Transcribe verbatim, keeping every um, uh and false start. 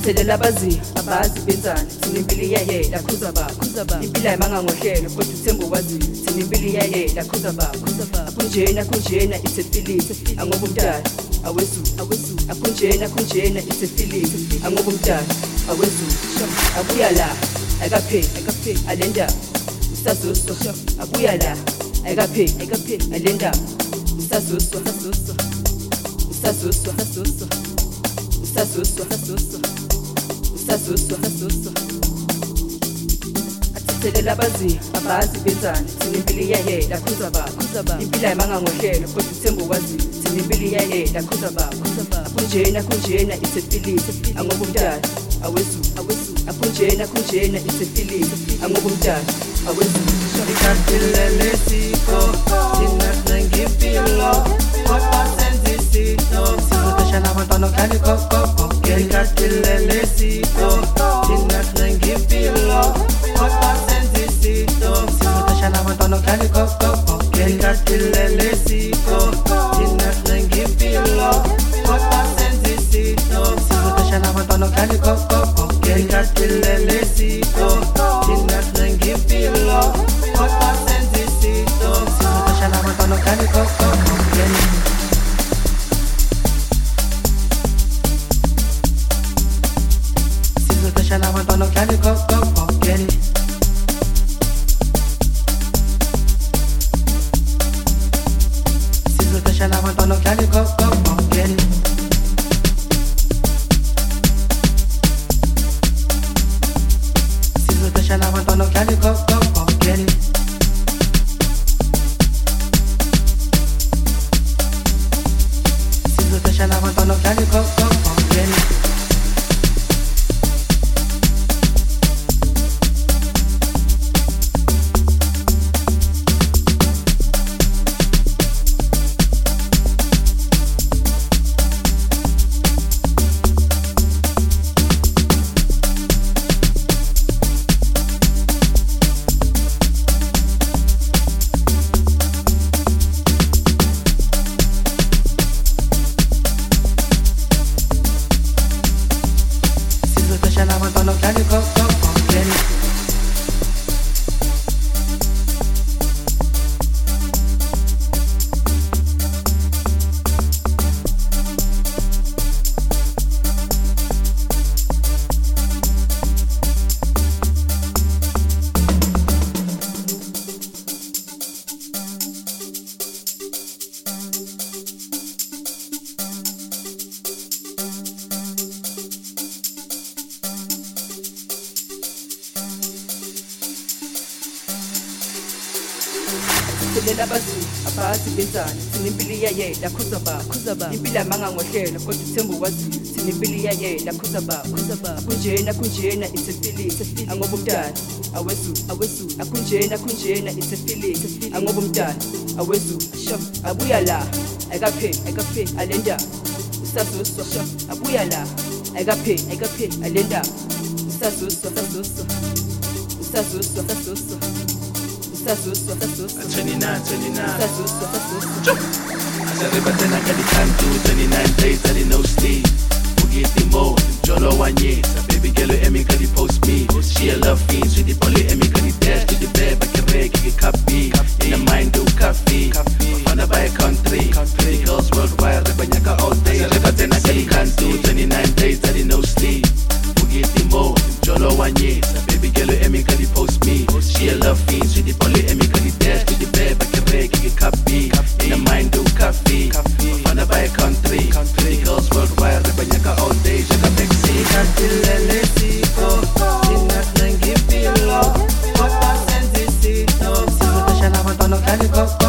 Sithelela abazi abazi benzani thina impilo iyayela khuza ba impilo ayimanga ngohlelo kodwa uthemba kwazi thina impilo iyayela khuza ba akunjena kunjena it's a feeling angoba umdala awezu awezu akunjena kunjena it's a feeling angoba umdala awezu abuya la akapheli akapheli alenda usazoso abuya la akapheli akapheli alenda usazoso usazoso usazoso usazoso usazoso usazoso usazoso athethelela abazi abazi benzani thina impilo iyayela khuza ba impilo ayimanga ngohlelo kodwa uthemba kwazi thina impilo iyayela khuza ba akunjena kunjena it's a feeling angoba umdala awezu awezu akunjena kunjena it's a feeling angoba umdala awezu Ikatilele siko Thina ngimpilo Kodwa senzisito Sizoteshana abantwana kani koko Ikatilele siko Thina ngimpilo Kodwa senzisito Sizoteshana abantwana kani koko Ikatilele siko Thina ngimpilo Kodwa senzisito Sizoteshana abantwana kani koko Ikatilele siko Thina ngimpilo Kodwa senzisito Sizoteshana abantwana kani koko Sizoteshana abantwana kani koko Sizoteshana abantwana kani koko Sizoteshana abantwana kani koko Sizoteshana abantwana kani koko Sithelela abazi abazi benzani thina impilo iyayela khuza ba impilo ayimanga ngohlelo kodwa uthemba kwazi thina impilo iyayela khuza ba akunjena kunjena it's a feeling angoba umdala awezu awezu akunjena kunjena it's a feeling angoba umdala awezu abuya la akapheli akapheli alenda usazoso abuya la akapheli akapheli alenda usazoso usazoso usazoso usazoso Usazoso, usazoso twenty-nine, twenty-nine Usazoso, usazoso Asariba tena kali kantu twenty-nine days ali no sleep Ugiti mo, jolo wanyesa Baby girl emi kali post me She a love fiend, sweetie poly emi kali dash to the bed Bakire kiki kapi, in a mind do coffee Mafana by a country, pretty girls worldwide Rebanyaka all day Asariba tena kali kantu twenty-nine days ali no sleep Ugiti mo, jolo wanyesa Baby girl emi kali post me She a love fiend, sweetie poly emi kali dash to the bed Bakire kiki kapi, in a mind do coffee Mafana by a country, pretty girls worldwide Rebanyaka all day, shaka Bexi Ikatilele siko Thina ngimpilo Kodwa senzisito Sizoteshana abantwana kani koko